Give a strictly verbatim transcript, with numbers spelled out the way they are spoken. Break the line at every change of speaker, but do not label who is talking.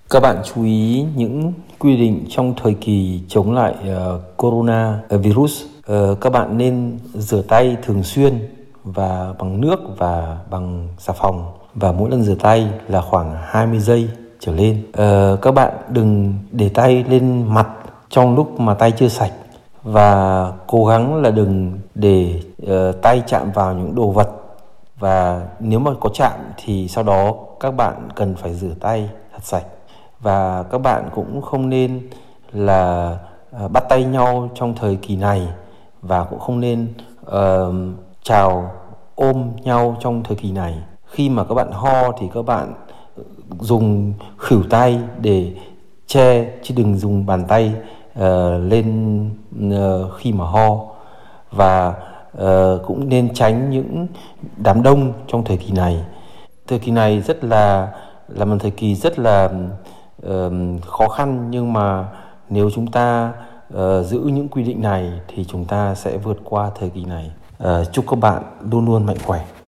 Các bạn chú ý những quy định trong thời kỳ chống lại uh, corona virus. Uh, các bạn nên rửa tay thường xuyên và bằng nước và bằng xà phòng, và mỗi lần rửa tay là khoảng hai mươi giây trở lên. Uh, các bạn đừng để tay lên mặt trong lúc mà tay chưa sạch, và cố gắng là đừng để uh, tay chạm vào những đồ vật, và nếu mà có chạm thì sau đó các bạn cần phải rửa tay thật sạch. Và các bạn cũng không nên là uh, bắt tay nhau trong thời kỳ này, và cũng không nên uh, chào ôm nhau trong thời kỳ này. Khi mà các bạn ho thì các bạn dùng khuỷu tay để che, chứ đừng dùng bàn tay uh, lên uh, khi mà ho. Và uh, cũng nên tránh những đám đông trong thời kỳ này. Thời kỳ này rất là là một thời kỳ rất là uh, khó khăn, nhưng mà nếu chúng ta uh, giữ những quy định này thì chúng ta sẽ vượt qua thời kỳ này. Uh, chúc các bạn luôn luôn mạnh khỏe.